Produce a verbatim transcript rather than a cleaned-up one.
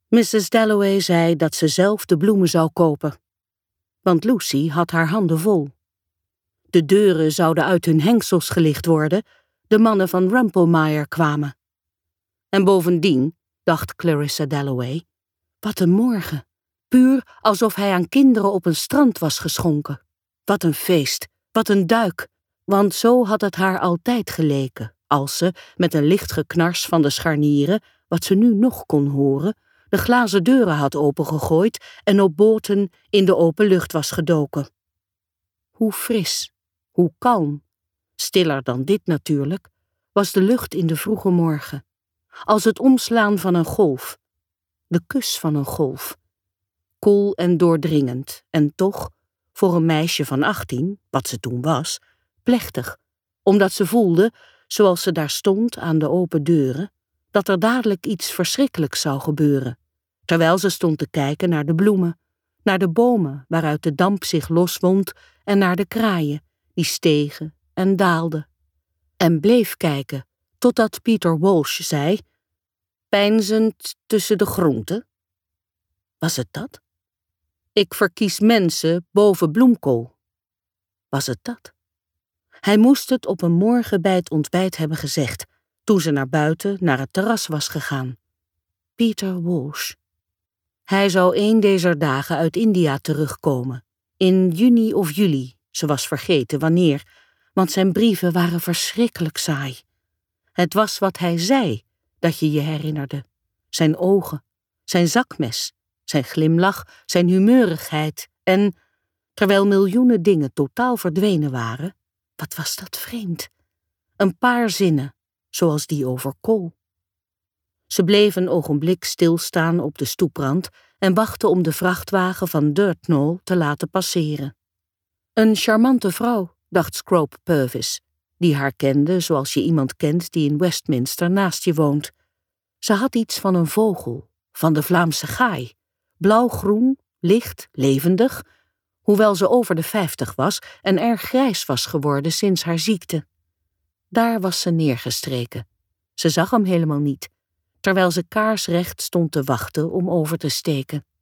missus Dalloway zei dat ze zelf de bloemen zou kopen, want Lucy had haar handen vol. De deuren zouden uit hun hengsels gelicht worden, de mannen van Rumpelmeyer kwamen. En bovendien, dacht Clarissa Dalloway, wat een morgen, puur alsof hij aan kinderen op een strand was geschonken. Wat een feest, wat een duik, want zo had het haar altijd geleken, als ze, met een licht geknars van de scharnieren, wat ze nu nog kon horen, de glazen deuren had opengegooid en op boten in de open lucht was gedoken. Hoe fris, hoe kalm, stiller dan dit natuurlijk, was de lucht in de vroege morgen, als het omslaan van een golf, de kus van een golf, koel en doordringend en toch, voor een meisje van achttien, wat ze toen was, plechtig, omdat ze voelde, zoals ze daar stond aan de open deuren, dat er dadelijk iets verschrikkelijks zou gebeuren, terwijl ze stond te kijken naar de bloemen, naar de bomen waaruit de damp zich loswond en naar de kraaien, die stegen en daalden. En bleef kijken, totdat Peter Walsh zei, peinzend tussen de groenten. Was het dat? Ik verkies mensen boven bloemkool. Was het dat? Hij moest het op een morgen bij het ontbijt hebben gezegd, toen ze naar buiten, naar het terras was gegaan. Peter Walsh. Hij zou een dezer dagen uit India terugkomen, in juni of juli, ze was vergeten wanneer, want zijn brieven waren verschrikkelijk saai. Het was wat hij zei, dat je je herinnerde. Zijn ogen, zijn zakmes, zijn glimlach, zijn humeurigheid en, terwijl miljoenen dingen totaal verdwenen waren, wat was dat vreemd. Een paar zinnen, zoals die over kool. Ze bleef een ogenblik stilstaan op de stoeprand en wachtte om de vrachtwagen van Dirtnall te laten passeren. Een charmante vrouw, dacht Scrope Purvis, die haar kende zoals je iemand kent die in Westminster naast je woont. Ze had iets van een vogel, van de Vlaamse gaai, blauwgroen, licht, levendig, hoewel ze over de vijftig was en erg grijs was geworden sinds haar ziekte. Daar was ze neergestreken. Ze zag hem helemaal niet, terwijl ze kaarsrecht stond te wachten om over te steken.